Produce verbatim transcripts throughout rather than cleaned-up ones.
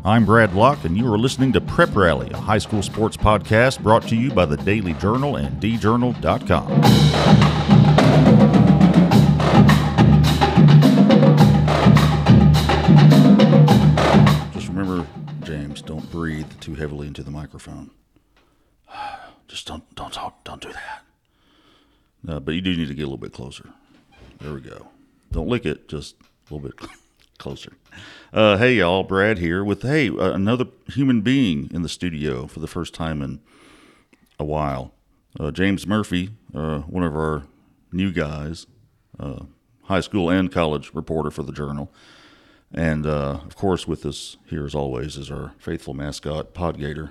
I'm Brad Locke, and you are listening to Prep Rally, a high school sports podcast brought to you by the Daily Journal and d journal dot com. Just remember, James, don't breathe too heavily into the microphone. Just don't don't talk, don't do that. No, but you do need to get a little bit closer. There we go. Don't lick it, just a little bit closer. Uh, hey, y'all, Brad here with, hey, uh, another human being in the studio for the first time in a while. Uh, James Murphy, uh, one of our new guys, uh, high school and college reporter for the Journal. And, uh, of course, with us here, as always, is our faithful mascot, Podgator.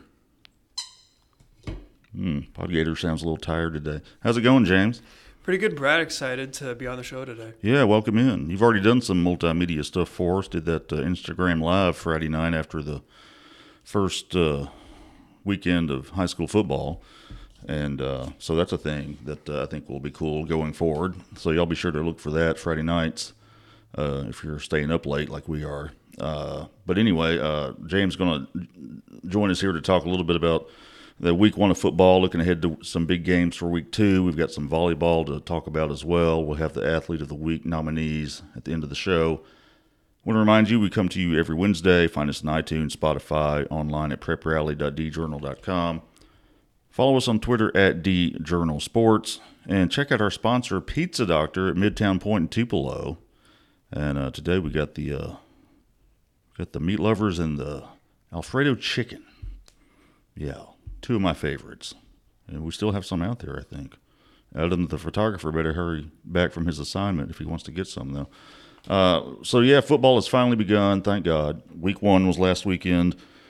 Hmm, Podgator sounds a little tired today. How's it going, James? Pretty good, Brad. Excited to be on the show today. Yeah, welcome in. You've already done some multimedia stuff for us. Did that uh, Instagram Live Friday night after the first uh, weekend of high school football. And uh, so that's a thing that uh, I think will be cool going forward. So y'all be sure to look for that Friday nights uh, if you're staying up late like we are. Uh, but anyway, uh, James is going to join us here to talk a little bit about the week one of football, looking ahead to some big games for week two. We've got some volleyball to talk about as well. We'll have the Athlete of the Week nominees at the end of the show. I want to remind you, we come to you every Wednesday. Find us on iTunes, Spotify, online at prep rally dot d journal dot com. Follow us on Twitter at d journal sports. And check out our sponsor, Pizza Doctor at Midtown Point in Tupelo. And uh, today we got the, uh, got the meat lovers and the Alfredo chicken. Yeah. Two of my favorites. And we still have some out there, I think. Adam, the photographer, better hurry back from his assignment if he wants to get some, though. Uh, so, yeah, football has finally begun, thank God. Week one was last weekend.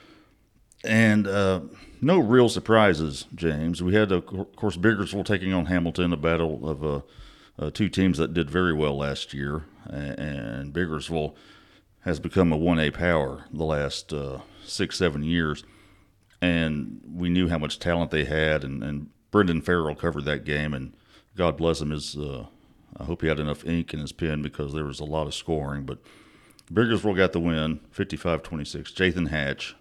And uh, no real surprises, James. We had, of course, Biggersville taking on Hamilton, a battle of uh, uh, two teams that did very well last year. And Biggersville has become a one A power the last uh, six, seven years. And we knew how much talent they had, and, and Brendan Farrell covered that game, and God bless him. His, uh, I hope he had enough ink in his pen because there was a lot of scoring. But Biggersville got the win, fifty-five twenty-six. Jathan Hatch,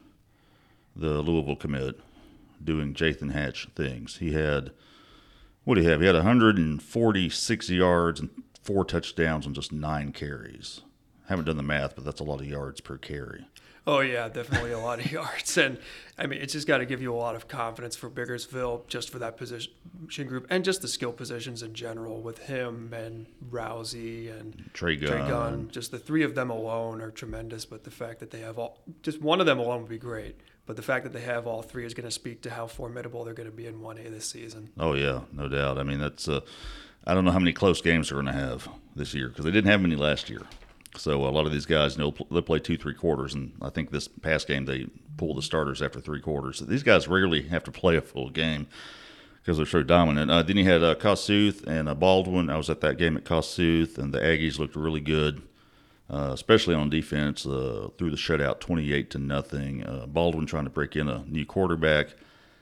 the Louisville commit, doing Jathan Hatch things. He had, what did he have? He had one hundred forty-six yards and four touchdowns on just nine carries. I haven't done the math, but that's a lot of yards per carry. Oh, yeah, definitely a lot of yards. And, I mean, it's just got to give you a lot of confidence for Biggersville just for that position group and just the skill positions in general with him and Rousey and Trey Gunn. Trey Gunn. Just the three of them alone are tremendous, but the fact that they have all – just one of them alone would be great. But the fact that they have all three is going to speak to how formidable they're going to be in one A this season. Oh, yeah, no doubt. I mean, that's uh, – I don't know how many close games they're going to have this year because they didn't have many last year. So a lot of these guys, you know, they play two, three quarters, and I think this past game they pulled the starters after three quarters. So these guys rarely have to play a full game because they're so dominant. Uh, then you had uh, Kossuth and uh, Baldwin. I was at that game at Kossuth, and the Aggies looked really good, uh, especially on defense uh, through the shutout, twenty-eight to nothing. Uh, Baldwin trying to break in a new quarterback,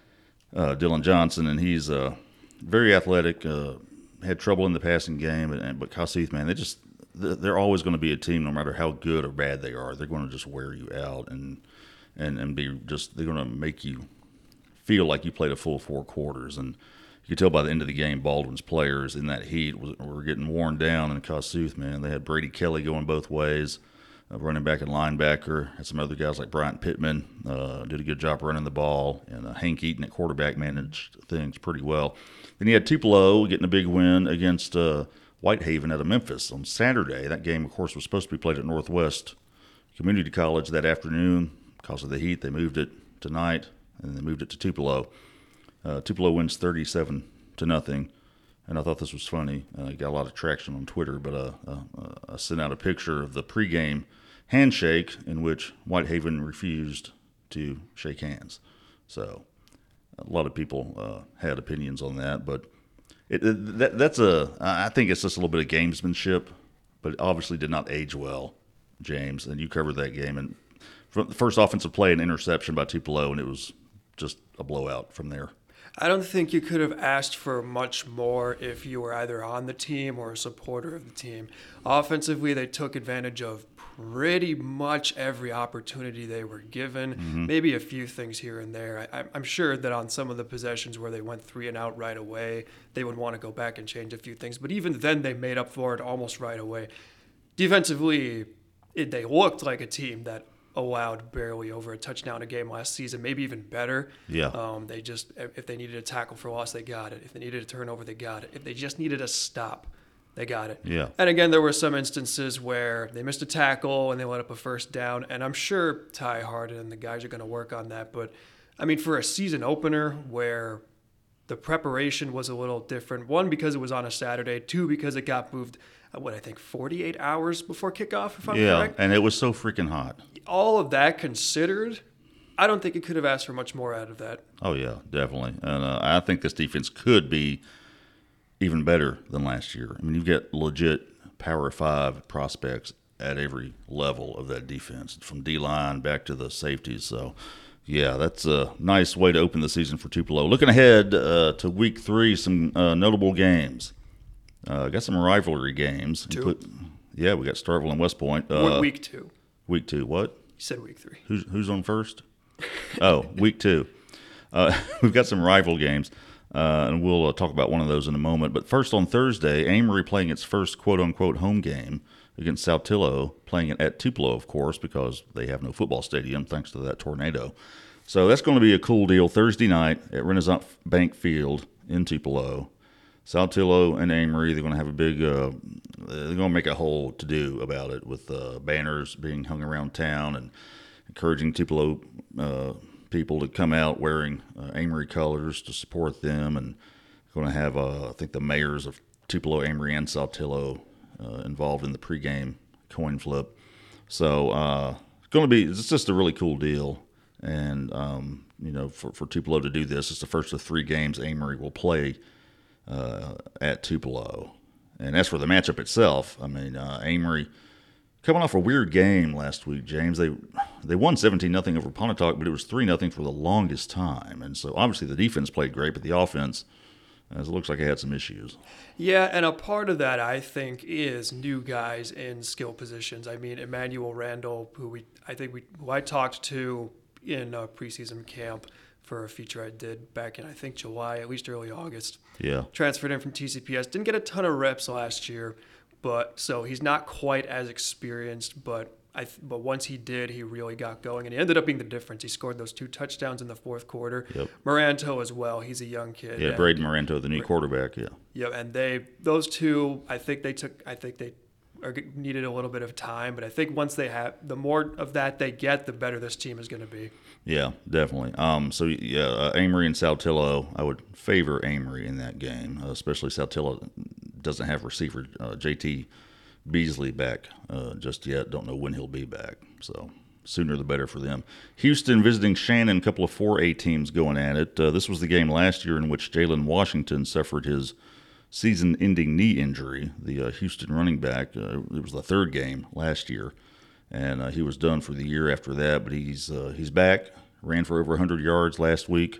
uh, Dylan Johnson, and he's uh, very athletic. Uh, had trouble in the passing game, and, but Kossuth, man, they just. They're always going to be a team, no matter how good or bad they are. They're going to just wear you out and and and be just. They're going to make you feel like you played a full four quarters. And you could tell by the end of the game, Baldwin's players in that heat were getting worn down. And Kossuth, man, they had Brady Kelly going both ways, uh, running back and linebacker. Had some other guys like Bryant Pittman uh, did a good job running the ball, and uh, Hank Eaton at quarterback managed things pretty well. Then you had Tupelo getting a big win against. Uh, Whitehaven out of Memphis on Saturday. That game, of course, was supposed to be played at Northwest Community College that afternoon. Because of the heat, they moved it tonight, and they moved it to Tupelo. Uh, Tupelo wins thirty-seven to nothing, and I thought this was funny. Uh, got a lot of traction on Twitter, but uh, uh, I sent out a picture of the pregame handshake in which Whitehaven refused to shake hands. So a lot of people uh, had opinions on that, but It, it, that, that's a. I think it's just a little bit of gamesmanship, but it obviously did not age well, James. And you covered that game, and from the first offensive play, an interception by Tupelo, and it was just a blowout from there. I don't think you could have asked for much more if you were either on the team or a supporter of the team. Offensively, they took advantage of pretty much every opportunity they were given. Mm-hmm. Maybe a few things here and there. I, I'm sure that on some of the possessions where they went three and out right away, they would want to go back and change a few things. But even then, they made up for it almost right away. Defensively, it, they looked like a team that allowed barely over a touchdown a game last season, maybe even better. Yeah. Um, they just, if they needed a tackle for loss, they got it. If they needed a turnover, they got it. If they just needed a stop, they got it. Yeah. And again, there were some instances where they missed a tackle and they let up a first down. And I'm sure Ty Harden and the guys are going to work on that. But, I mean, for a season opener where the preparation was a little different, one, because it was on a Saturday, two, because it got moved, what I think, forty-eight hours before kickoff, if I'm yeah, correct. And it was so freaking hot. All of that considered, I don't think it could have asked for much more out of that. Oh, yeah, definitely. And uh, I think this defense could be even better than last year. I mean, you've got legit Power Five prospects at every level of that defense, from D-line back to the safeties. So, yeah, that's a nice way to open the season for Tupelo. Looking ahead uh, to week three, some uh, notable games. Uh, got some rivalry games. Two. Put, yeah, we got Starkville and West Point. Uh, week two. Week two, what? You said week three. Who's who's on first? Oh, week two. Uh, we've got some rival games, uh, and we'll uh, talk about one of those in a moment. But first, on Thursday, Amory playing its first quote-unquote home game against Saltillo, playing it at Tupelo, of course, because they have no football stadium thanks to that tornado. So that's going to be a cool deal. Thursday night at Renaissance Bank Field in Tupelo. Saltillo and Amory, they're going to have a big, uh, they're going to make a whole to-do about it with uh, banners being hung around town and encouraging Tupelo uh, people to come out wearing uh, Amory colors to support them. And going to have, uh, I think, the mayors of Tupelo, Amory, and Saltillo uh, involved in the pregame coin flip. So uh, it's going to be, it's just a really cool deal. And, um, you know, for, for Tupelo to do this, it's the first of three games Amory will play Uh, at Tupelo. And as for the matchup itself, I mean, uh, Amory coming off a weird game last week, James. They they won seventeen nothing over Pontotoc, but it was three nothing for the longest time. And so obviously the defense played great, but the offense, as it looks like it had some issues. Yeah, and a part of that, I think, is new guys in skill positions. I mean, Emmanuel Randall, who we I think we who I talked to in uh, preseason camp for a feature I did back in, I think, July, at least early August. Yeah. Transferred in from T C P S. Didn't get a ton of reps last year, but so he's not quite as experienced, but I th- but once he did, he really got going, and he ended up being the difference. He scored those two touchdowns in the fourth quarter. Yep. Moranto as well. He's a young kid. Yeah, Braden Moranto, the new quarterback, yeah. Yeah, and they those two, I think they took I think they are, needed a little bit of time, but I think once they have, the more of that they get, the better this team is going to be. Yeah, definitely. Um, so, yeah, uh, Amory and Saltillo, I would favor Amory in that game, uh, especially Saltillo doesn't have receiver uh, J T Beasley back uh, just yet. Don't know when he'll be back, so sooner the better for them. Houston visiting Shannon, a couple of four A teams going at it. Uh, this was the game last year in which Jalen Washington suffered his season-ending knee injury, the uh, Houston running back. Uh, it was the third game last year, and uh, he was done for the year after that. But he's uh, he's back, ran for over one hundred yards last week,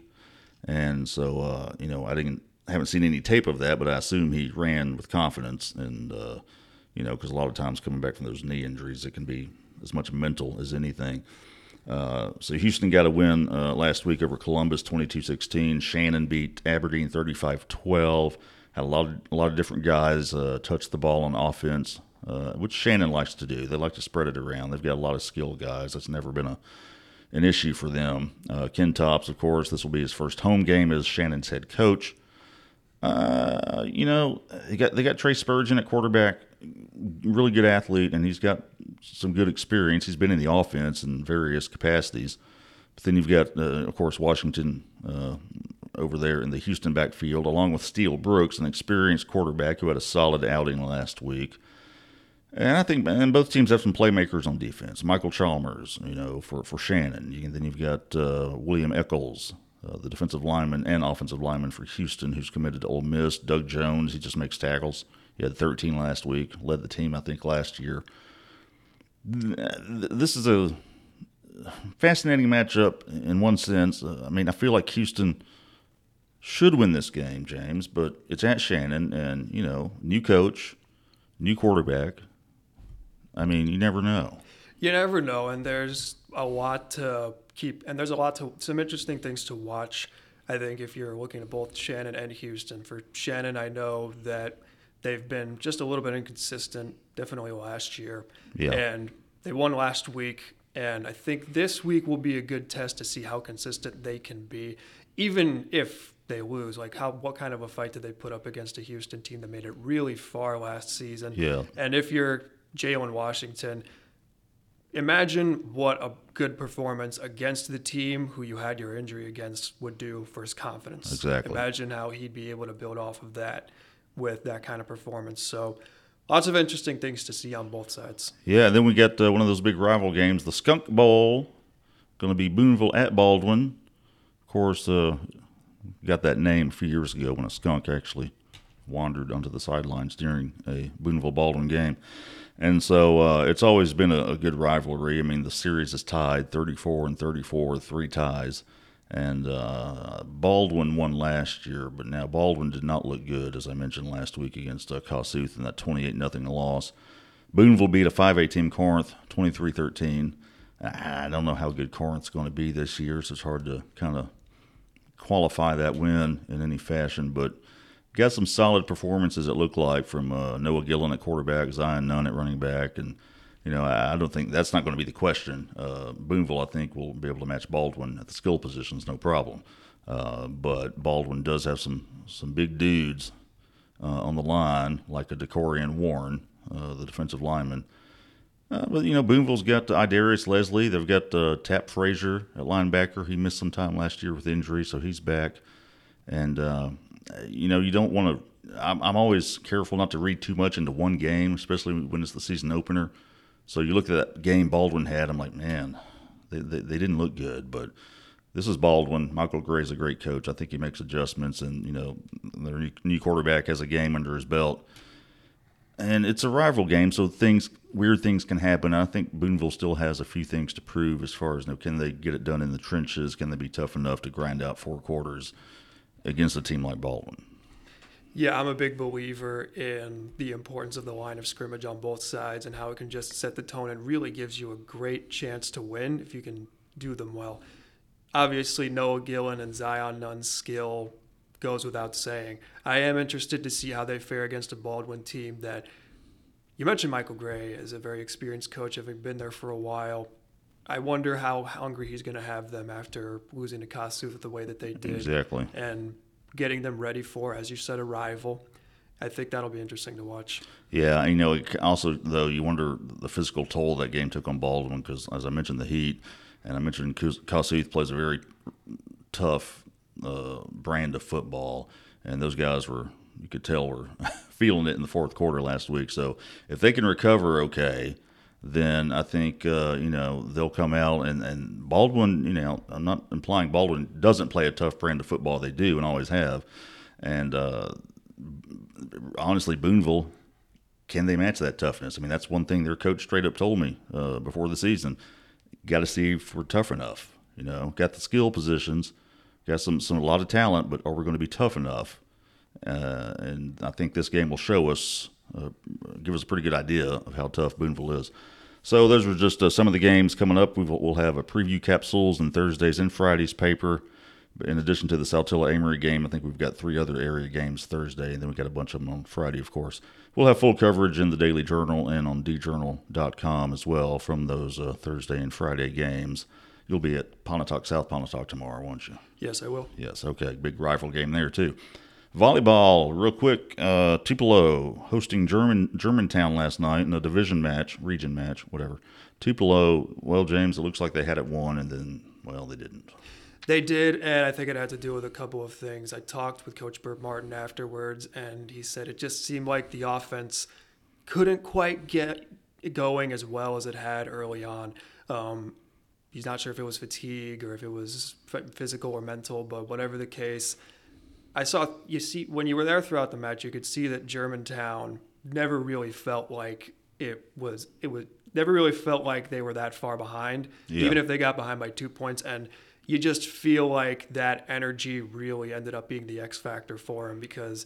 and so uh, you know I didn't haven't seen any tape of that, but I assume he ran with confidence, and uh, you know because a lot of times coming back from those knee injuries, it can be as much mental as anything. Uh, so Houston got a win uh, last week over Columbus, twenty-two sixteen. Shannon beat Aberdeen thirty-five twelve. Had a lot of, a lot of different guys uh, touch the ball on offense, uh, which Shannon likes to do. They like to spread it around. They've got a lot of skilled guys. That's never been a an issue for them. Uh, Ken Tops, of course, this will be his first home game as Shannon's head coach. Uh, you know, they got they got Trey Spurgeon at quarterback, really good athlete, and he's got some good experience. He's been in the offense in various capacities. But then you've got, uh, of course, Washington uh, over there in the Houston backfield, along with Steele Brooks, an experienced quarterback who had a solid outing last week. And I think, and both teams have some playmakers on defense. Michael Chalmers, you know, for for Shannon. You, then you've got uh, William Eccles, uh, the defensive lineman and offensive lineman for Houston, who's committed to Ole Miss. Doug Jones, he just makes tackles. He had thirteen last week, led the team, I think, last year. This is a fascinating matchup in one sense. I mean, I feel like Houston should win this game, James, but it's at Shannon, and, you know, new coach, new quarterback, I mean, you never know. You never know, and there's a lot to keep, and there's a lot to some interesting things to watch. I think if you're looking at both Shannon and Houston, for Shannon, I know that they've been just a little bit inconsistent, definitely last year, Yeah. and they won last week, and I think this week will be a good test to see how consistent they can be, even if they lose. Like, how what kind of a fight did they put up against a Houston team that made it really far last season? Yeah. And if you're Jalen Washington, imagine what a good performance against the team who you had your injury against would do for his confidence. Exactly. Imagine how he'd be able to build off of that with that kind of performance. So lots of interesting things to see on both sides. Yeah, and then we got uh, one of those big rival games, the Skunk Bowl, going to be Boonville at Baldwin. Of course, uh, got that name a few years ago when a skunk actually wandered onto the sidelines during a Boonville-Baldwin game. And so uh, it's always been a, a good rivalry. I mean, the series is tied thirty-four and thirty-four, three ties. And uh, Baldwin won last year, but now Baldwin did not look good, as I mentioned last week, against uh, Kossuth in that twenty-eight nothing loss. Boonville beat a five A team, Corinth, twenty-three thirteen. I don't know how good Corinth's going to be this year, so it's hard to kind of qualify that win in any fashion, but got some solid performances, it looked like, from uh, Noah Gillen at quarterback, Zion Nunn at running back. And, you know, I, I don't think that's not going to be the question. Uh, Boonville, I think, will be able to match Baldwin at the skill positions, no problem. Uh, but Baldwin does have some, some big dudes uh, on the line, like a Decorian Warren, uh, the defensive lineman. Uh, but, you know, Boonville's got uh, Idarius Leslie. They've got uh, Tap Frazier at linebacker. He missed some time last year with injury, so he's back. And, uh, you know, you don't want to – I'm always careful not to read too much into one game, especially when it's the season opener. So you look at that game Baldwin had, I'm like, man, they, they, they didn't look good. But this is Baldwin. Michael Gray's a great coach. I think he makes adjustments, and, you know, their new quarterback has a game under his belt. And it's a rival game, so things weird things can happen. I think Boonville still has a few things to prove as far as, you know, can they get it done in the trenches? Can they be tough enough to grind out four quarters against a team like Baldwin? Yeah, I'm a big believer in the importance of the line of scrimmage on both sides and how it can just set the tone and really gives you a great chance to win if you can do them well. Obviously, Noah Gillen and Zion Nunn's skill goes without saying. I am interested to see how they fare against a Baldwin team that you mentioned Michael Gray is a very experienced coach, having been there for a while. I wonder how hungry he's going to have them after losing to Kossuth the way that they did. Exactly. And getting them ready for, as you said, a rival. I think that'll be interesting to watch. Yeah, you know, also, though, you wonder the physical toll that game took on Baldwin because, as I mentioned, the heat, and I mentioned Kossuth plays a very tough uh, brand of football, and those guys were, you could tell, were feeling it in the fourth quarter last week. So if they can recover okay, then I think, uh, you know, they'll come out. And, and Baldwin, you know, I'm not implying Baldwin doesn't play a tough brand of football. They do and always have. And uh, honestly, Boonville, can they match that toughness? I mean, that's one thing their coach straight up told me uh, before the season. Got to see if we're tough enough. You know, got the skill positions, got some, some a lot of talent, but are we going to be tough enough? Uh, and I think this game will show us, uh, give us a pretty good idea of how tough Boonville is. So those are just uh, some of the games coming up. We've, we'll have a preview capsules in Thursday's and Friday's paper. In addition to the Saltillo Amory game, I think we've got three other area games Thursday, and then we've got a bunch of them on Friday, of course. We'll have full coverage in the Daily Journal and on d journal dot com as well from those uh, Thursday and Friday games. You'll be at Pontotoc, South Pontotoc tomorrow, won't you? Yes, I will. Yes, okay. Big rival game there, too. Volleyball, real quick. Uh, Tupelo hosting German Germantown last night in a division match, region match, whatever. Tupelo, well, James, it looks like they had it won, and then, well, they didn't. They did, and I think it had to do with a couple of things. I talked with Coach Bert Martin afterwards, and he said it just seemed like the offense couldn't quite get going as well as it had early on. Um, he's not sure if it was fatigue or if it was physical or mental, but whatever the case, I saw you see when you were there throughout the match, you could see that Germantown never really felt like it was it was never really felt like they were that far behind, yeah. even if they got behind by two points. And you just feel like that energy really ended up being the X factor for them because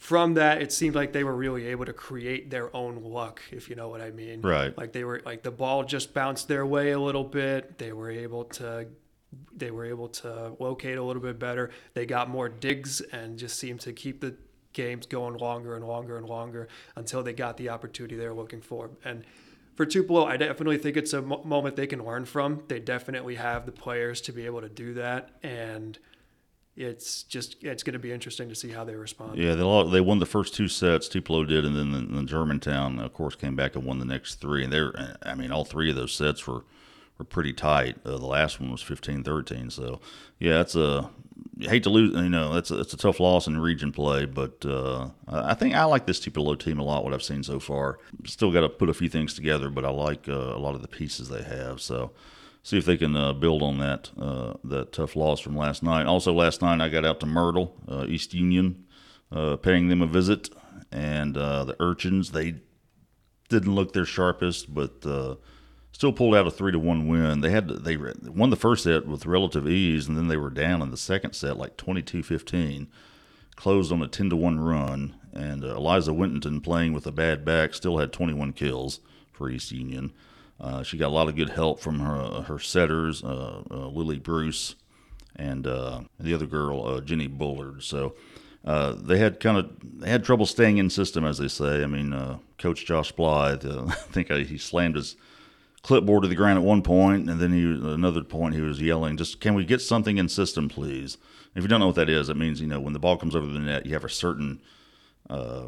from that, it seemed like they were really able to create their own luck, if you know what I mean. Right. Like they were like the ball just bounced their way a little bit. They were able to they were able to locate a little bit better. They got more digs and just seemed to keep the games going longer and longer and longer until they got the opportunity they were looking for. And for Tupelo, I definitely think it's a mo- moment they can learn from. They definitely have the players to be able to do that, and it's just it's going to be interesting to see how they respond. Yeah, they lo- they won the first two sets. Tupelo did, and then the, the Germantown, of course, came back and won the next three. And they're, I mean, all three of those sets were were pretty tight. Uh, the last one was fifteen thirteen. So, yeah, it's a you hate to lose. You know, that's a, it's a tough loss in region play, but uh, I think I like this Tupelo team a lot. What I've seen so far, still got to put a few things together, but I like uh, a lot of the pieces they have. So. See if they can uh, build on that uh, that tough loss from last night. Also, last night I got out to Myrtle, uh, East Union, uh, paying them a visit, and uh, the Urchins, they didn't look their sharpest, but uh, still pulled out a three to one win. They had to, they won the first set with relative ease, and then they were down in the second set like twenty-two fifteen, closed on a ten to one run, and uh, Eliza Winton, playing with a bad back, still had twenty-one kills for East Union. Uh, she got a lot of good help from her her setters, uh, uh, Lily Bruce, and uh, the other girl, uh, Jenny Bullard. So uh, they had kind of they had trouble staying in system, as they say. I mean, uh, Coach Josh Blythe, uh, I think he slammed his clipboard to the ground at one point, and then he another point he was yelling, "Just can we get something in system, please?" If you don't know what that is, it means you know when the ball comes over the net, you have a certain uh,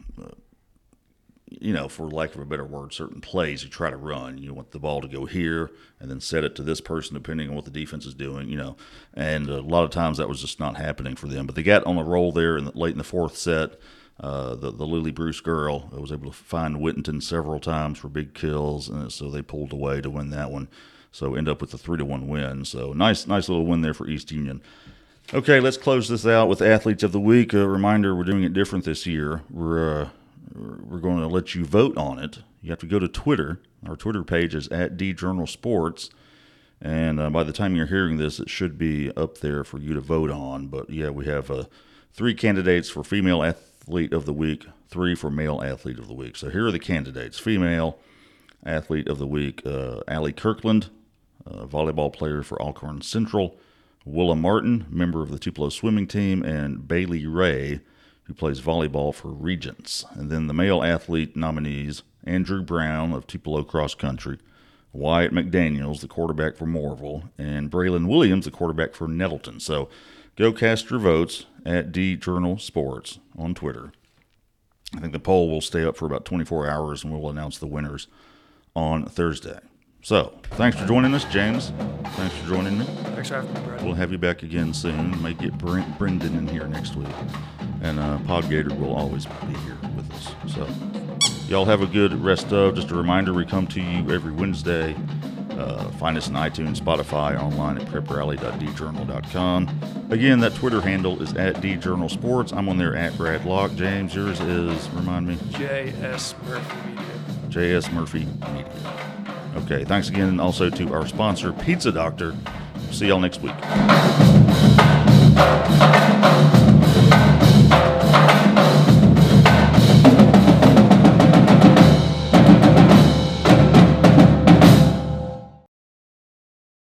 you know, for lack of a better word, certain plays you try to run. You want the ball to go here and then set it to this person depending on what the defense is doing, you know. And a lot of times that was just not happening for them. But they got on a roll there in the, late in the fourth set. Uh, the, the Lily Bruce girl was able to find Whittington several times for big kills, and so they pulled away to win that one. So end up with a three to one win. So nice nice little win there for East Union. Okay, let's close this out with Athletes of the Week. A reminder, we're doing it different this year. We're uh, We're going to let you vote on it. You have to go to Twitter. Our Twitter page is at D Journal Sports. And uh, by the time you're hearing this, it should be up there for you to vote on. But, yeah, we have uh, three candidates for Female Athlete of the Week, three for Male Athlete of the Week. So here are the candidates. Female Athlete of the Week, uh, Allie Kirkland, uh, volleyball player for Alcorn Central, Willa Martin, member of the Tupelo swimming team, and Bailey Ray, who plays volleyball for Regents. And then the male athlete nominees, Andrew Brown of Tupelo Cross Country, Wyatt McDaniels, the quarterback for Moorville, and Braylon Williams, the quarterback for Nettleton. So go cast your votes at D Journal Sports on Twitter. I think the poll will stay up for about twenty-four hours, and we'll announce the winners on Thursday. So, thanks for joining us, James. Thanks for joining me. Thanks for having me, Brad. We'll have you back again soon. May get Brent, Brendan in here next week. And uh, Podgator will always be here with us. So, y'all have a good rest of. Just a reminder, we come to you every Wednesday. Uh, find us on iTunes, Spotify, online at prep rally dot d journal dot com. Again, that Twitter handle is at D Journal Sports. I'm on there at Brad Locke. James, yours is, remind me? J S Murphy Media. J S Murphy Media. Okay, thanks again also to our sponsor, Pizza Doctor. See y'all next week.